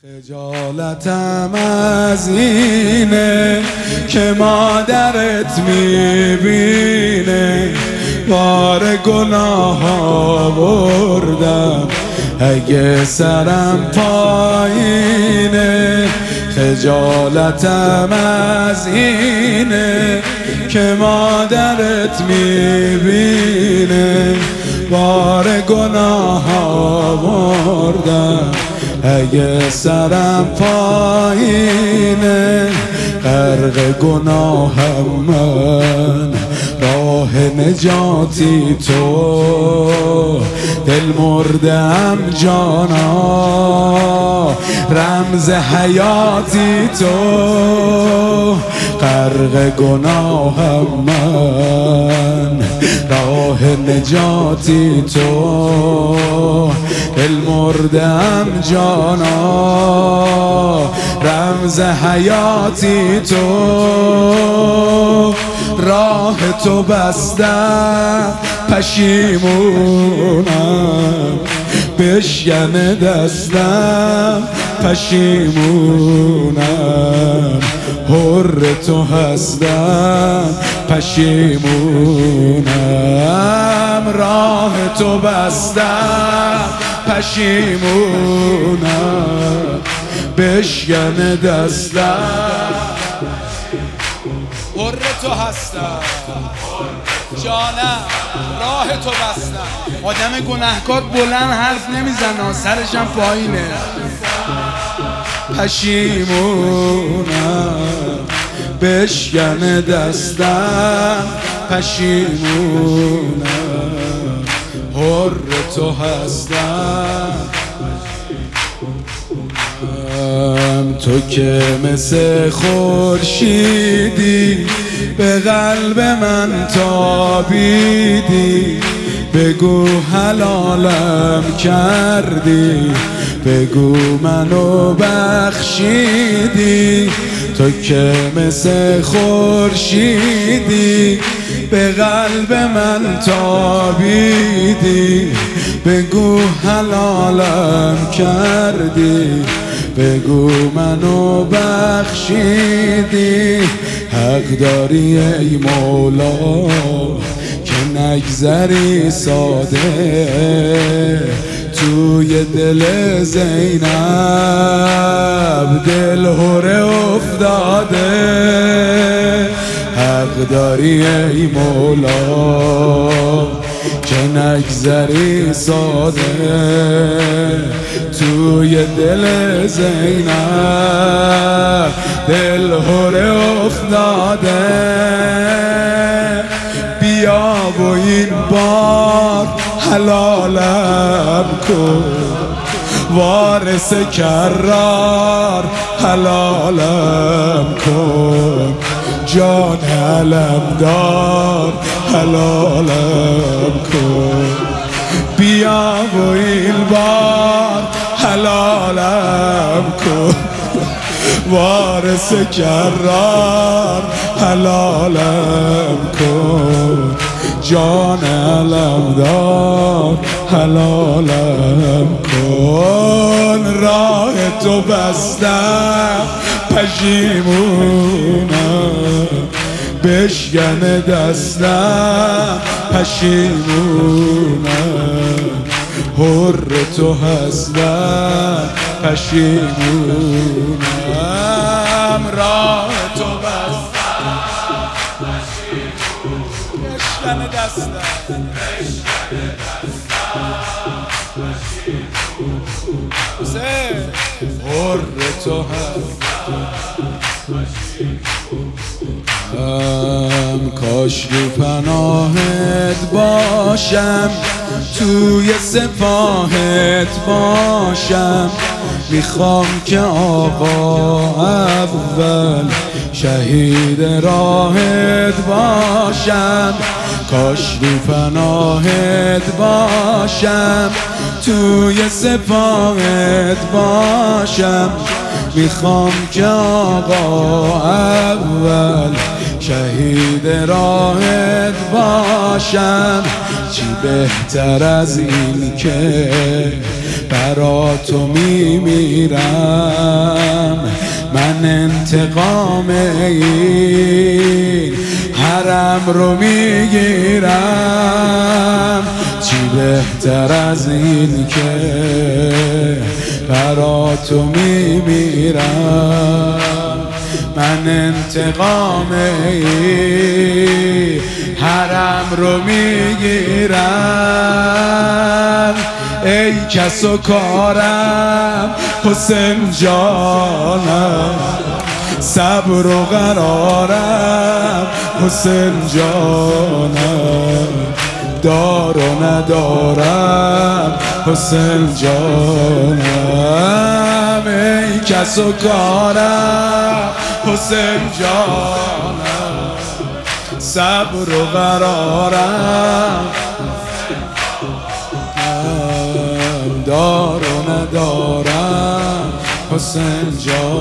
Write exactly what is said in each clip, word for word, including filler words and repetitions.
خجالتم از اینه که مادرت میبینه، بار گناه آوردم اگه سرم پایینه. خجالتم از اینه که مادرت میبینه، بار گناه آوردم اگه سرم پایینه. غرق گناهم من، راه نجاتی تو، دل مردم جانا، رمز حیاتی تو. غرق گناهم من، راه نجاتی تو، دل مردم جانا، رمز حیاتی تو. راه تو بستم پشیمونم، بشکنه دستم پشیمونم، حر تو هستم پشیمونم. راه تو بستم پشیمونم، بشکنه دستم، حر تو هستم جانم، راه تو بستم. آدم گناهکار بلند حرف نمیزنه، سرشم پایینه. پشیمونم، بشکنه دستم پشیمونم، حر تو هستم. تو که مثل خورشیدی به قلب من تابیدی، بگو حلالم کردی، بگو منو بخشیدی. تو که مثل خورشیدی به قلب من تابیدی، بگو حلالم کردی، بگو منو بخشیدی. حق داری ای مولا که نگذری ساده توی دل زینب، دل هره افتاده. حق داری ای مولا که نگذری ساده توی دل زینب، دل هره افتاده. بیا و این بار حلالم کن، وارث کرار حلالم کن، جان علمدار حلالم کن. بیا و این بار حلالم کن، وارث کرار حلالم کن، جان علمدار حلالم کن. راه تو بستم پشیمونم، بشکنه دستم پشیمونم، حر تو هستم پشیمونم. راه تو بستم پشیمونم، بشکنه دستم حر تو هستم. کاش رو پناهت باشم، توی سپاهت باشم. میخوام که آقا اول شهید راهت باشم. کاش رو پناهت باشم، توی سپاهت باشم. میخوام که آقا اول شهید راهت باشم. چی بهتر از این که برا تو میمیرم. من انتقام این حرم رو میگیرم. چی بهتر از این که برا تو میمیرم. من انتقام این حرم رو میگیرم. ای کس و کارم حسین جانم، صبر و قرارم حسین جانم، دار و ندارم حسین جانم. ای کس و کارم حسین جانم، صبر و قرارم دار و ندارم حسین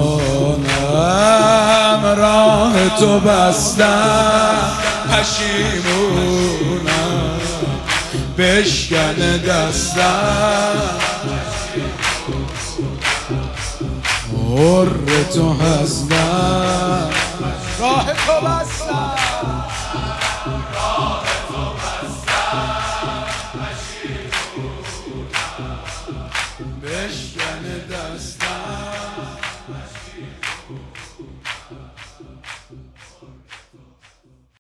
جانم. راه تو بستم پشیمونم، بشکن دستم حر تو هستم. راه تو بستم بشکن دستم.